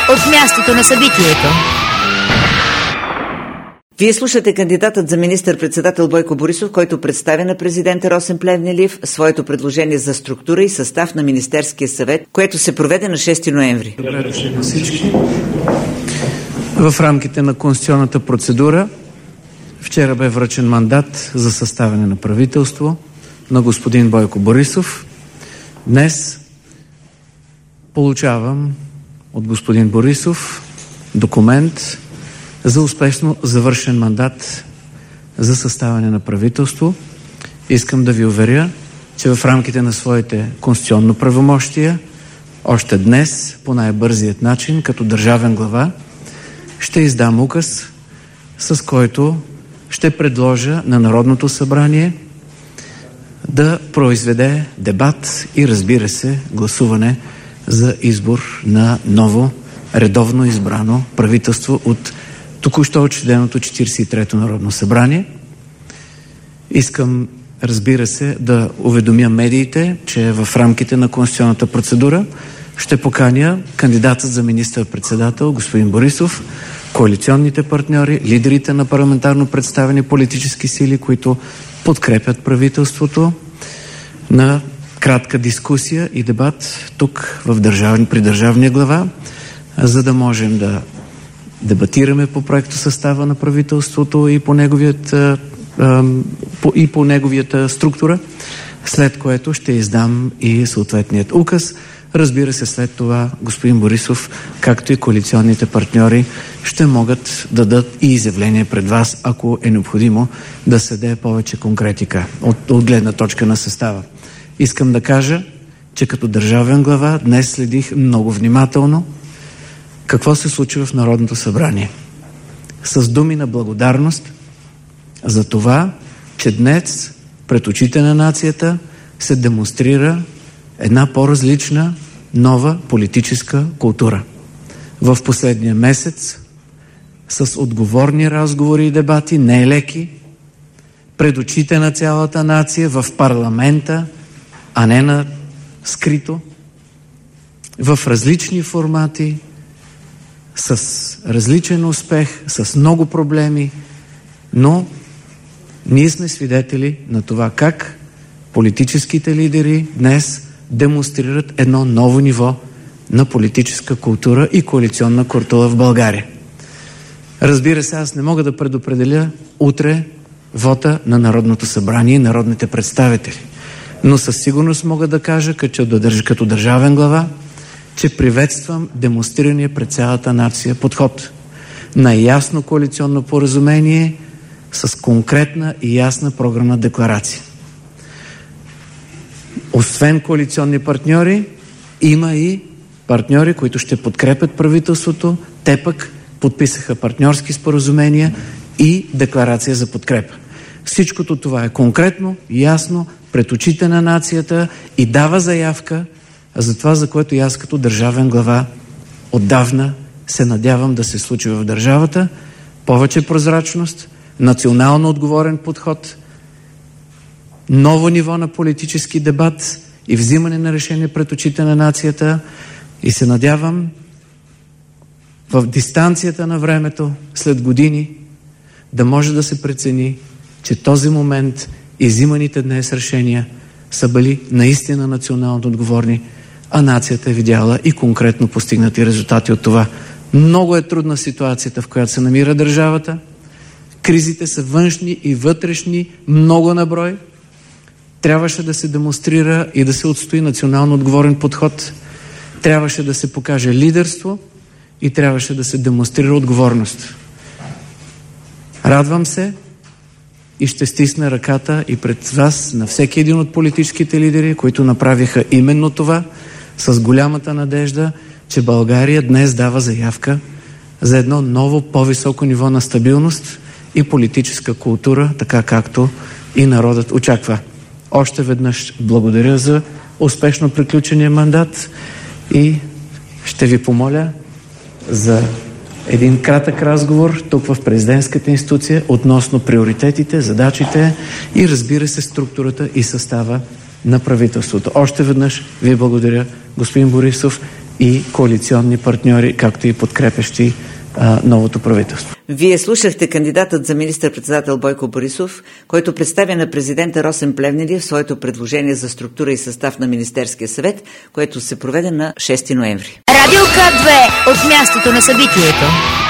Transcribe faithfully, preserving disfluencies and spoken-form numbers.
от мястото на събитието. Вие слушате кандидатът за министър-председател Бойко Борисов, който представя на президента Росен Плевнелиев своето предложение за структура и състав на Министерския съвет, което се проведе на шести ноември. Добре дошли на всички. В рамките на конституционната процедура вчера бе връчен мандат за съставяне на правителство на господин Бойко Борисов. Днес получавам от господин Борисов документ за успешно завършен мандат за съставяне на правителство. Искам да ви уверя, че в рамките на своите конституционно правомощия още днес, по най-бързият начин, като държавен глава, ще издам указ, с който ще предложа на Народното събрание да произведе дебат и, разбира се, гласуване за избор на ново редовно избрано правителство от току-що учреденото четиридесет и трето Народно събрание. Искам, разбира се, да уведомя медиите, че в рамките на конституционната процедура ще поканя кандидатът за министър-председател господин Борисов, коалиционните партньори, лидерите на парламентарно представени политически сили, които подкрепят правителството, на кратка дискусия и дебат тук в държавни, при държавния глава, за да можем да дебатираме по проекто състава на правителството и по неговият, а, а, по, и по неговията структура, след което ще издам и съответният указ. Разбира се, след това господин Борисов, както и коалиционните партньори, ще могат да дадат и изявление пред вас, ако е необходимо да се даде повече конкретика от, от гледна точка на състава. Искам да кажа, че като държавен глава днес следих много внимателно какво се случва в Народното събрание. С думи на благодарност за това, че днес пред очите на нацията се демонстрира една по-различна, нова политическа култура. В последния месец с отговорни разговори и дебати, не леки, пред очите на цялата нация, в парламента, а не на скрито, в различни формати, с различен успех, с много проблеми, но ние сме свидетели на това как политическите лидери днес демонстрират едно ново ниво на политическа култура и коалиционна култура в България. Разбира се, аз не мога да предопределя утре вота на Народното събрание и народните представители, но със сигурност мога да кажа като държавен глава, че приветствам демонстрирания пред цялата нация подход на ясно коалиционно поразумение с конкретна и ясна програмна декларация. Освен коалиционни партньори, има и партньори, които ще подкрепят правителството. Те пък подписаха партньорски споразумения и декларация за подкрепа. Всичкото това е конкретно, ясно, пред очите на нацията и дава заявка за това, за което и аз като държавен глава отдавна се надявам да се случи в държавата. Повече прозрачност, национално отговорен подход, ново ниво на политически дебат и взимане на решение пред очите на нацията, и се надявам в дистанцията на времето, след години, да може да се прецени, че този момент и взиманите днес решения са били наистина национално отговорни, а нацията е видяла и конкретно постигнати резултати от това. Много е трудна ситуацията, в която се намира държавата. Кризите са външни и вътрешни, много на брой. Трябваше да се демонстрира и да се отстои национално отговорен подход. Трябваше да се покаже лидерство и трябваше да се демонстрира отговорност. Радвам се и ще стисна ръката и пред вас на всеки един от политическите лидери, които направиха именно това, с голямата надежда, че България днес дава заявка за едно ново, по-високо ниво на стабилност и политическа култура, така както и народът очаква. Още веднъж благодаря за успешно приключения мандат и ще ви помоля за един кратък разговор тук в президентската институция относно приоритетите, задачите и, разбира се, структурата и състава на правителството. Още веднъж ви благодаря, господин Борисов, и коалиционни партньори, както и подкрепящи а, новото правителство. Вие слушахте кандидатът за министър-председател Бойко Борисов, който представя на президента Росен Плевнелиев своето предложение за структура и състав на Министерския съвет, което се проведе на шести ноември. Радио К две от мястото на събитието.